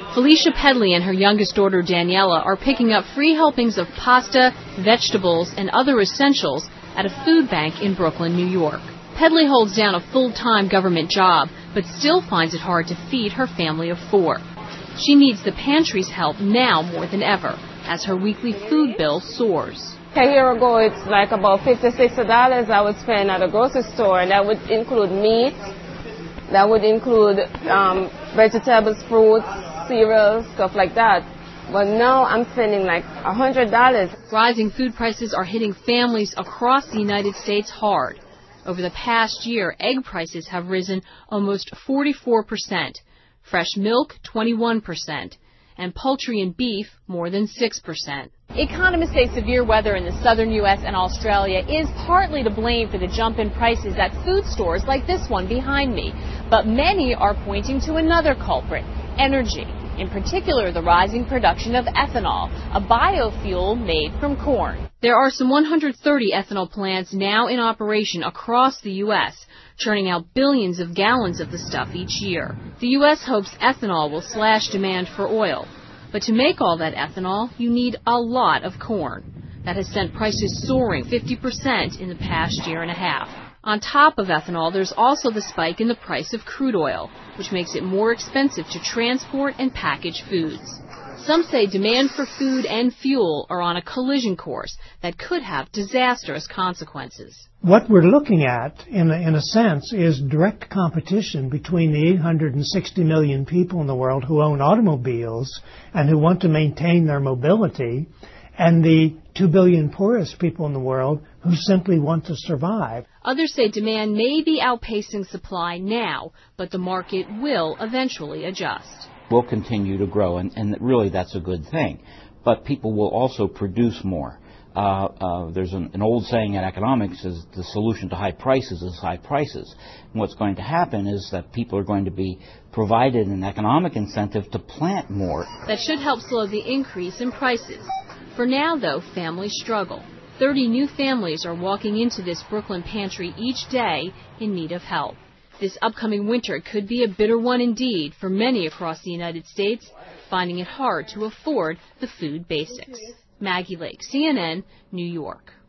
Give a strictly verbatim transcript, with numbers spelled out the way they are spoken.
Felicia Pedley and her youngest daughter Daniela are picking up free helpings of pasta, vegetables, and other essentials at a food bank in Brooklyn, New York. Pedley holds down a full-time government job, but still finds it hard to feed her family of four. She needs the pantry's help now more than ever, as her weekly food bill soars. A year ago, it's like about fifty to sixty dollars I would spend at a grocery store, and that would include meat, that would include um, vegetables, fruits, cereals, stuff like that. But now I'm spending like one hundred dollars. Rising food prices are hitting families across the United States hard. Over the past year, egg prices have risen almost forty-four percent, fresh milk twenty-one percent, and poultry and beef more than six percent. Economists say severe weather in the southern U S and Australia is partly to blame for the jump in prices at food stores like this one behind me. But many are pointing to another culprit, energy. In particular, the rising production of ethanol, a biofuel made from corn. There are some one hundred thirty ethanol plants now in operation across the U S, churning out billions of gallons of the stuff each year. The U S hopes ethanol will slash demand for oil. But to make all that ethanol, you need a lot of corn. That has sent prices soaring fifty percent in the past year and a half. On top of ethanol, there's also the spike in the price of crude oil, which makes it more expensive to transport and package foods. Some say demand for food and fuel are on a collision course that could have disastrous consequences. What we're looking at, in a, in a sense, is direct competition between the eight hundred sixty million people in the world who own automobiles and who want to maintain their mobility, and the two billion poorest people in the world who simply want to survive. Others say demand may be outpacing supply now, but the market will eventually adjust. Will continue to grow, and, and really that's a good thing. But people will also produce more. Uh, uh, there's an, an old saying in economics is the solution to high prices is high prices. And what's going to happen is that people are going to be provided an economic incentive to plant more. That should help slow the increase in prices. For now, though, families struggle. thirty new families are walking into this Brooklyn pantry each day in need of help. This upcoming winter could be a bitter one indeed for many across the United States, finding it hard to afford the food basics. Maggie Lake, C N N, New York.